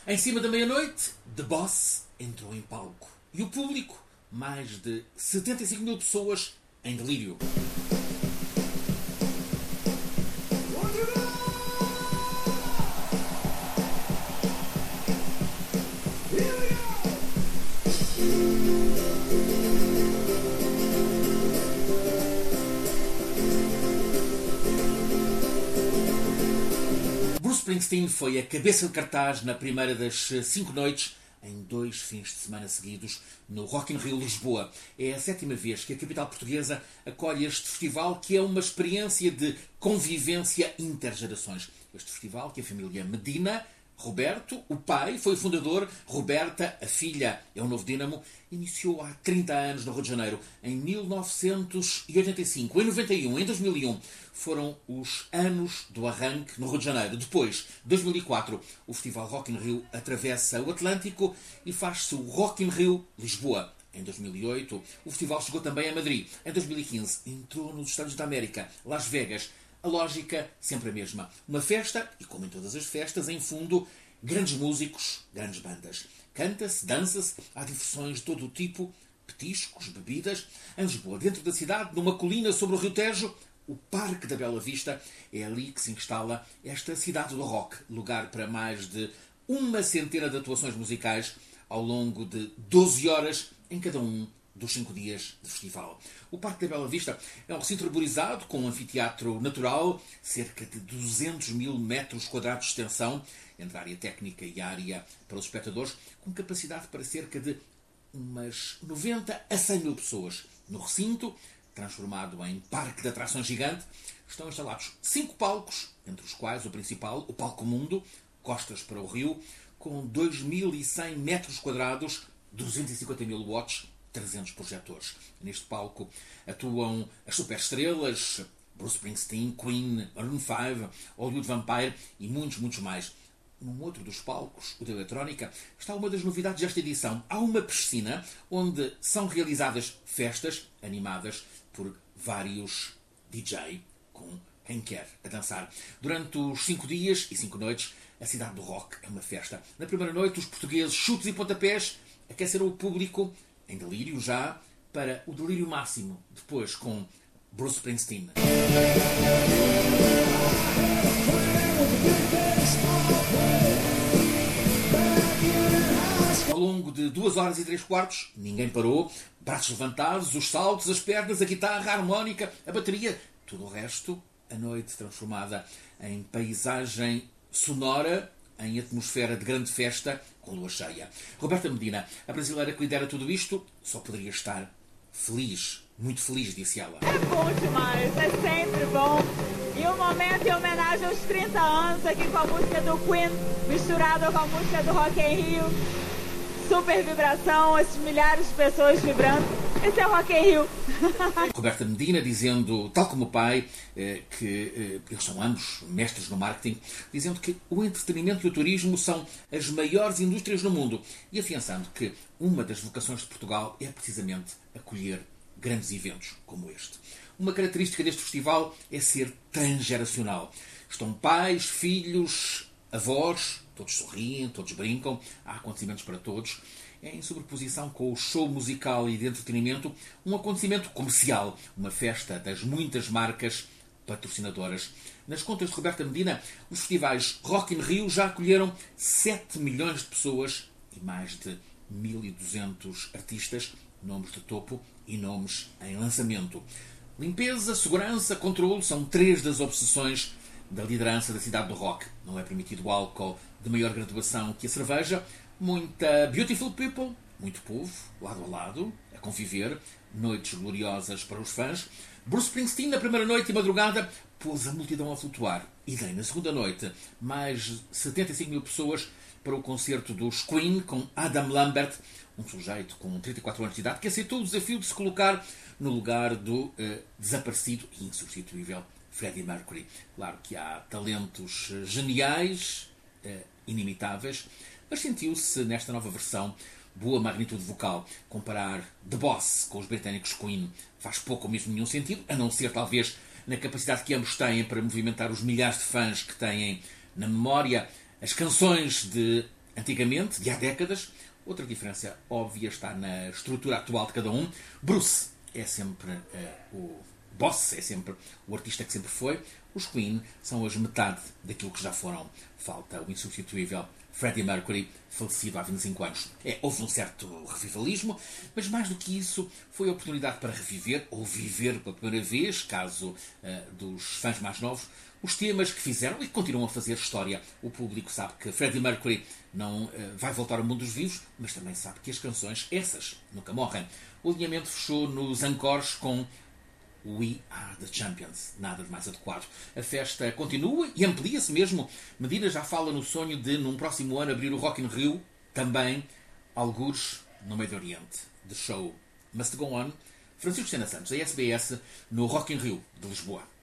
Em cima da meia-noite, The Boss entrou em palco. E o público, mais de 75 mil pessoas em delírio. Bruce Springsteen foi a cabeça de cartaz na primeira das 5 noites, em 2 fins de semana seguidos, no Rock in Rio Lisboa. É a 7ª vez que a capital portuguesa acolhe este festival, que é uma experiência de convivência intergerações. Este festival que a família Medina, Roberto, o pai, foi o fundador, Roberta, a filha, é o novo dínamo, iniciou há 30 anos no Rio de Janeiro, em 1985, em 91, em 2001. Foram os anos do arranque no Rio de Janeiro. Depois, 2004, o Festival Rock in Rio atravessa o Atlântico e faz-se o Rock in Rio Lisboa. Em 2008, o festival chegou também a Madrid. Em 2015, entrou nos Estados da América, Las Vegas. A lógica sempre a mesma. Uma festa, e como em todas as festas, em fundo, grandes músicos, grandes bandas. Canta-se, dança-se, há diversões de todo o tipo, petiscos, bebidas. Em Lisboa, dentro da cidade, numa colina sobre o Rio Tejo, o Parque da Bela Vista, é ali que se instala esta cidade do rock, lugar para mais de 100 de atuações musicais ao longo de 12 horas em cada um dos 5 dias de festival. O Parque da Bela Vista é um recinto arborizado com um anfiteatro natural, cerca de 200 mil metros quadrados de extensão, entre a área técnica e a área para os espectadores, com capacidade para cerca de umas 90 a 100 mil pessoas. No recinto, transformado em parque de atrações gigante, estão instalados 5 palcos, entre os quais o principal, o Palco Mundo, costas para o rio, com 2.100 metros quadrados, 250 mil watts, 300 projetores. Neste palco atuam as superestrelas, Bruce Springsteen, Queen, Maroon 5, Hollywood Vampire e muitos mais. Num outro dos palcos, o da eletrónica, está uma das novidades desta edição. Há uma piscina onde são realizadas festas animadas por vários DJ, com quem quer a dançar. Durante os 5 dias e 5 noites, a cidade do rock é uma festa. Na primeira noite, os portugueses, chutes e pontapés, aqueceram o público em delírio já, para o delírio máximo, depois com Bruce Springsteen. Ao longo de 2 horas e 3 quartos, ninguém parou, braços levantados, os saltos, as pernas, a guitarra, a harmónica, a bateria, tudo o resto, a noite transformada em paisagem sonora, em atmosfera de grande festa, com lua cheia. Roberta Medina, a brasileira que lidera tudo isto, só poderia estar feliz, muito feliz, disse ela. É bom demais, é sempre bom. E um momento em homenagem aos 30 anos, aqui com a música do Queen, misturada com a música do Rock in Rio. Super vibração, esses milhares de pessoas vibrando. Esse é o Rock in Rio. Roberta Medina dizendo, tal como o pai, que eles são ambos mestres no marketing, dizendo que o entretenimento e o turismo são as maiores indústrias no mundo e afiançando que uma das vocações de Portugal é precisamente acolher grandes eventos como este. Uma característica deste festival é ser transgeracional. Estão pais, filhos, avós, todos sorriem, todos brincam, há acontecimentos para todos. É em sobreposição com o show musical e de entretenimento, um acontecimento comercial, uma festa das muitas marcas patrocinadoras. Nas contas de Roberta Medina, os festivais Rock in Rio já acolheram 7 milhões de pessoas e mais de 1.200 artistas, nomes de topo e nomes em lançamento. Limpeza, segurança, controle são 3 das obsessões da liderança da cidade do rock. Não é permitido o álcool de maior graduação que a cerveja. Muita beautiful people, muito povo, lado a lado, a conviver. Noites gloriosas para os fãs. Bruce Springsteen, na primeira noite e madrugada, pôs a multidão a flutuar. E daí, na segunda noite, mais de 75 mil pessoas para o concerto dos Queen com Adam Lambert, um sujeito com 34 anos de idade, que aceitou o desafio de se colocar no lugar do desaparecido e insubstituível Freddie Mercury. Claro que há talentos geniais, inimitáveis, mas sentiu-se nesta nova versão boa magnitude vocal. Comparar The Boss com os britânicos Queen faz pouco ou mesmo nenhum sentido, a não ser talvez na capacidade que ambos têm para movimentar os milhares de fãs que têm na memória as canções de antigamente, de há décadas. Outra diferença óbvia está na estrutura atual de cada um. Bruce é sempre o boss, é sempre o artista que sempre foi. Os Queen são hoje metade daquilo que já foram. Falta o insubstituível Freddie Mercury, falecido há 25 anos. Houve um certo revivalismo, mas mais do que isso, foi a oportunidade para reviver, ou viver pela primeira vez, caso dos fãs mais novos, os temas que fizeram e que continuam a fazer história. O público sabe que Freddie Mercury não vai voltar ao mundo dos vivos, mas também sabe que as canções, essas, nunca morrem. O alinhamento fechou nos encores com We Are The Champions. Nada de mais adequado. A festa continua e amplia-se mesmo. Medina já fala no sonho de, num próximo ano, abrir o Rock in Rio, também, algures no Médio Oriente. The show must go on. Francisco Sena Santos, a SBS, no Rock in Rio de Lisboa.